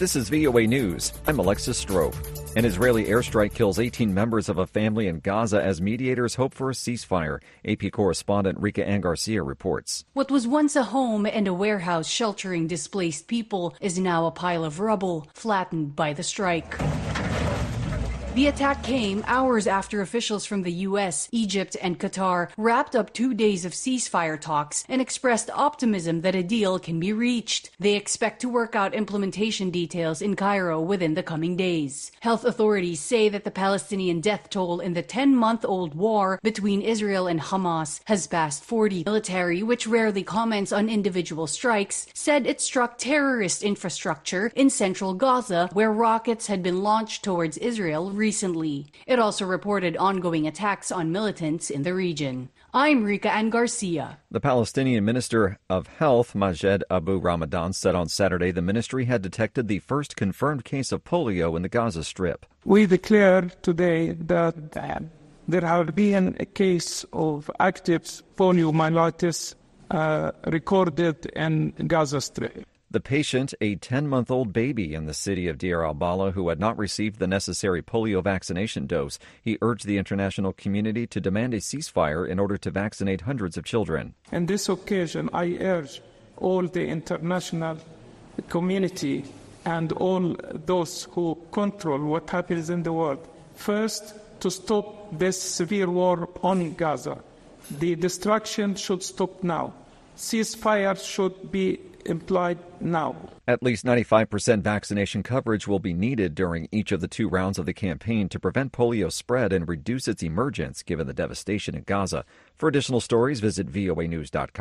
This is VOA News. I'm Alexis Strope. An Israeli airstrike kills 18 members of a family in Gaza as mediators hope for a ceasefire. AP correspondent Rika Ann Garcia reports. What was once a home and a warehouse sheltering displaced people is now a pile of rubble, flattened by the strike. The attack came hours after officials from the U.S., Egypt, and Qatar wrapped up 2 days of ceasefire talks and expressed optimism that a deal can be reached. They expect to work out implementation details in Cairo within the coming days. Health authorities say that the Palestinian death toll in the 10-month-old war between Israel and Hamas has passed 40. Military, which rarely comments on individual strikes, said it struck terrorist infrastructure in central Gaza, where rockets had been launched towards Israel recently. It also reported ongoing attacks on militants in the region. I'm Rika Ann Garcia. The Palestinian Minister of Health, Majed Abu Ramadan, said on Saturday the ministry had detected the first confirmed case of polio in the Gaza Strip. We declared today that there have been a case of active poliomyelitis recorded in Gaza Strip. The patient, a 10-month-old baby in the city of Deir al-Balah who had not received the necessary polio vaccination dose. He urged the international community to demand a ceasefire in order to vaccinate hundreds of children. On this occasion, I urge all the international community and all those who control what happens in the world, first, to stop this severe war on Gaza. The destruction should stop now. Ceasefire should be implied now. At least 95% vaccination coverage will be needed during each of the 2 rounds of the campaign to prevent polio spread and reduce its emergence given the devastation in Gaza. For additional stories, visit voanews.com.